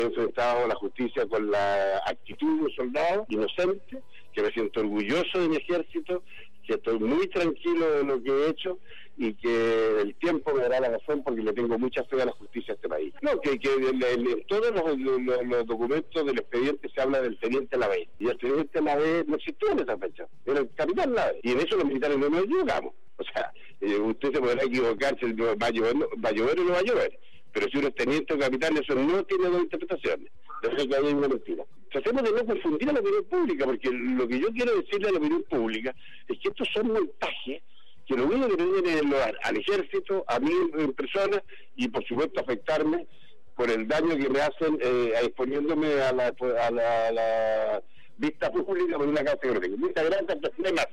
He enfrentado a la justicia con la actitud de un soldado inocente, que me siento orgulloso de mi ejército, que estoy muy tranquilo de lo que he hecho y que el tiempo me dará la razón porque le tengo mucha fe a la justicia de este país. No, que en todos los documentos del expediente se habla del teniente Lavey, y el teniente Lavey no existía en esa fecha, era el capitán Lavey, y en eso los militares no nos equivocamos. O sea, usted se podrá equivocar si va a llover o no va a llover, pero si uno es teniente o capitán, eso no tiene dos interpretaciones. Entonces que hay una mentira. Tratemos de no confundir a la opinión pública, porque lo que yo quiero decirle a la opinión pública es que estos son montajes que lo único que vienen al ejército, a mí en persona, y por supuesto afectarme por el daño que me hacen exponiéndome a la vista pública por una causa que no tengo. Muchas gracias,